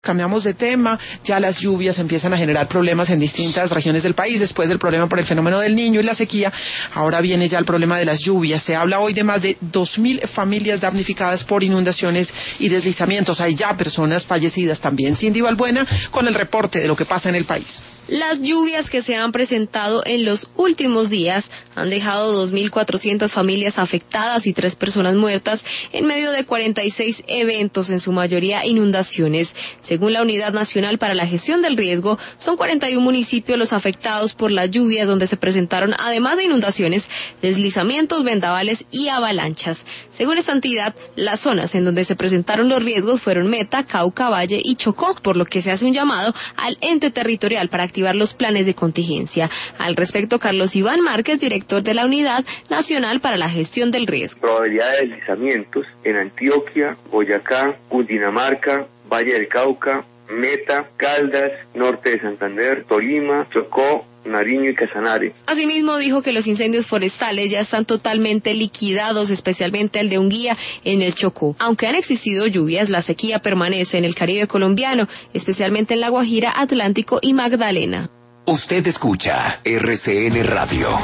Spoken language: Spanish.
Cambiamos de tema, ya las lluvias empiezan a generar problemas en distintas regiones del país, después del problema por el fenómeno del Niño y la sequía, ahora viene ya el problema de las lluvias. Se habla hoy de más de 2.000 familias damnificadas por inundaciones y deslizamientos. Hay ya personas fallecidas también. Cindy Balbuena con el reporte de lo que pasa en el país. Las lluvias que se han presentado en los últimos días han dejado 2.400 familias afectadas y 3 personas muertas en medio de 46 eventos, en su mayoría inundaciones. Según la Unidad Nacional para la Gestión del Riesgo, son 41 municipios los afectados por las lluvias, donde se presentaron, además de inundaciones, deslizamientos, vendavales y avalanchas. Según esta entidad, las zonas en donde se presentaron los riesgos fueron Meta, Cauca, Valle y Chocó, por lo que se hace un llamado al ente territorial para activar los planes de contingencia. Al respecto, Carlos Iván Márquez, director de la Unidad Nacional para la Gestión del Riesgo. Probabilidad de deslizamientos en Antioquia, Boyacá, Cundinamarca, Valle del Cauca, Meta, Caldas, norte de Santander, Tolima, Chocó, Nariño y Casanare. Asimismo, dijo que los incendios forestales ya están totalmente liquidados, especialmente el de Unguía en el Chocó. Aunque han existido lluvias, la sequía permanece en el Caribe colombiano, especialmente en La Guajira, Atlántico y Magdalena. Usted escucha RCN Radio.